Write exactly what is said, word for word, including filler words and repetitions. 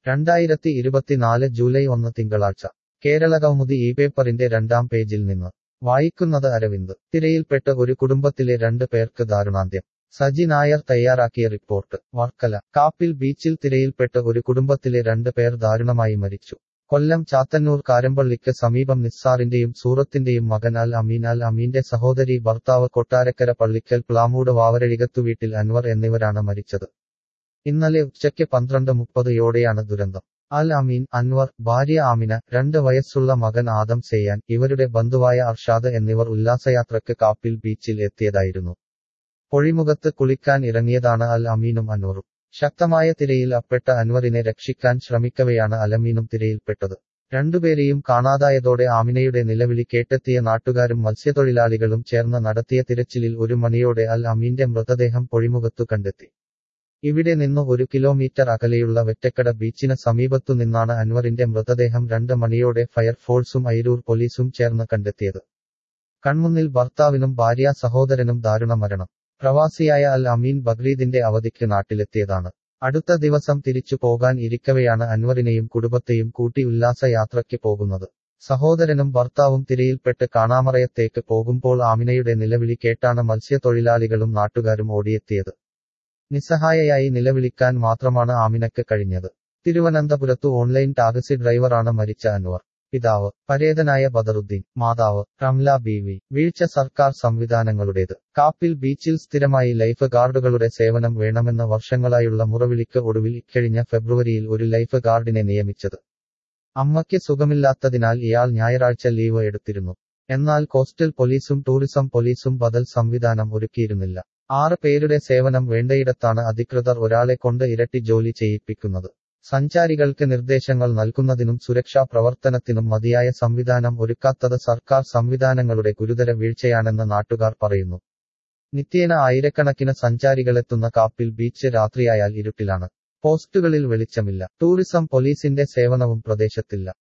രണ്ടായിരത്തി ഇരുപത്തിനാല് ജൂലൈ ഒന്ന് തിങ്കളാഴ്ച കേരളകൗമുദി ഈ പേപ്പറിന്റെ രണ്ടാം പേജിൽ നിന്ന് വായിക്കുന്നത് അരവിന്ദ്. തിരയിൽപ്പെട്ട് ഒരു കുടുംബത്തിലെ രണ്ട് പേർക്ക് ദാരുണാന്ത്യം. സജി നായർ തയ്യാറാക്കിയ റിപ്പോർട്ട്. വർക്കല. കാപ്പിൽ ബീച്ചിൽ തിരയിൽപ്പെട്ട് ഒരു കുടുംബത്തിലെ രണ്ട് പേർ ദാരുണമായി മരിച്ചു. കൊല്ലം ചാത്തന്നൂർ കാരമ്പള്ളിക്ക് സമീപം നിസ്സാറിന്റെയും സൂറത്തിന്റെയും മകൻ അൽ അമീൻ, അൽ അമീന്റെ സഹോദരി ഭർത്താവ് കൊട്ടാരക്കര പള്ളിക്കൽ പ്ലാമൂട് വാവരഴികത്തുവീട്ടിൽ അൻവർ എന്നിവരാണ് മരിച്ചത്. ഇന്നലെ ഉച്ചയ്ക്ക് പന്ത്രണ്ട് മുപ്പതോടെയാണ് ദുരന്തം. അൽ അമീൻ, അൻവർ, ഭാര്യ ആമിന, രണ്ട് വയസ്സുള്ള മകൻ ആദം സെയ്യാൻ, ഇവരുടെ ബന്ധുവായ അർഷാദ് എന്നിവർ ഉല്ലാസയാത്രയ്ക്ക് കാപ്പിൽ ബീച്ചിൽ എത്തിയതായിരുന്നു. പൊഴിമുഖത്ത് കുളിക്കാൻ ഇറങ്ങിയതാണ് അൽ അമീനും അൻവറും. ശക്തമായ തിരയിൽ അപ്പെട്ട അൻവറിനെ രക്ഷിക്കാൻ ശ്രമിക്കവെയാണ് അലമീനും തിരയിൽപ്പെട്ടത്. രണ്ടുപേരെയും കാണാതായതോടെ ആമിനയുടെ നിലവിളി കേട്ടെത്തിയ നാട്ടുകാരും മത്സ്യത്തൊഴിലാളികളും ചേർന്ന് നടത്തിയ തിരച്ചിലിൽ ഒരു മണിയോടെ അൽ അമീന്റെ മൃതദേഹം പൊഴിമുഖത്തു കണ്ടെത്തി. ഇവിടെ നിന്നു ഒരു കിലോമീറ്റർ അകലെയുള്ള വെറ്റക്കട ബീച്ചിന് സമീപത്തു നിന്നാണ് അൻവറിന്റെ മൃതദേഹം രണ്ട് മണിയോടെ ഫയർഫോഴ്സും അയിരൂർ പോലീസും ചേർന്ന് കണ്ടെത്തിയത്. കൺമുന്നിൽ ഭർത്താവിനും ഭാര്യാ സഹോദരനും ദാരുണ മരണം. പ്രവാസിയായ അൽ അമീൻ ബക്രീദിന്റെ അവധിക്ക് നാട്ടിലെത്തിയതാണ്. അടുത്ത ദിവസം തിരിച്ചു പോകാൻ ഇരിക്കവെയാണ് അൻവറിനെയും കുടുംബത്തെയും കൂട്ടി ഉല്ലാസയാത്രയ്ക്ക് പോകുന്നത്. സഹോദരനും ഭർത്താവും തിരയിൽപ്പെട്ട് കാണാമറയത്തേക്ക് പോകുമ്പോൾ ആമിനയുടെ നിലവിളി കേട്ടാണ് മത്സ്യത്തൊഴിലാളികളും നാട്ടുകാരും ഓടിയെത്തിയത്. നിസ്സഹായയായി നിലവിളിക്കാൻ മാത്രമാണ് ആമിനയ്ക്ക് കഴിഞ്ഞത്. തിരുവനന്തപുരത്തു ഓൺലൈൻ ടാക്സി ഡ്രൈവറാണ് മരിച്ച അൻവർ. പിതാവ് പരേതനായ ബദറുദ്ദീൻ, മാതാവ് റംല ബീവി. വീഴ്ച സർക്കാർ സംവിധാനങ്ങളുടേത്. കാപ്പിൽ ബീച്ചിൽ സ്ഥിരമായി ലൈഫ് ഗാർഡുകളുടെ സേവനം വേണമെന്ന വർഷങ്ങളായുള്ള മുറവിളിക്ക് ഒടുവിൽ ഇക്കഴിഞ്ഞ ഫെബ്രുവരിയിൽ ഒരു ലൈഫ് ഗാർഡിനെ നിയമിച്ചത്. അമ്മയ്ക്ക് സുഖമില്ലാത്തതിനാൽ ഇയാൾ ഞായറാഴ്ച ലീവ് എടുത്തിരുന്നു. എന്നാൽ കോസ്റ്റൽ പോലീസും ടൂറിസം പോലീസും ബദൽ സംവിധാനം ഒരുക്കിയിരുന്നില്ല. ആറ് പേരുടെ സേവനം വേണ്ടയിടത്താണ് അധികൃതർ ഒരാളെ കൊണ്ട് ഇരട്ടി ജോലി ചെയ്യിപ്പിക്കുന്നത്. സഞ്ചാരികൾക്ക് നിർദ്ദേശങ്ങൾ നൽകുന്നതിനും സുരക്ഷാ പ്രവർത്തനത്തിനും മതിയായ സംവിധാനം ഒരുക്കാത്തത് സർക്കാർ സംവിധാനങ്ങളുടെ ഗുരുതര വീഴ്ചയാണെന്ന് നാട്ടുകാർ പറയുന്നു. നിത്യേന ആയിരക്കണക്കിന് സഞ്ചാരികളെത്തുന്ന കാപ്പിൽ ബീച്ച് രാത്രിയായാൽ ഇരുട്ടിലാണ്. പോസ്റ്റുകളിൽ വെളിച്ചമില്ല. ടൂറിസം പോലീസിന്റെ സേവനവും പ്രദേശത്തില്ല.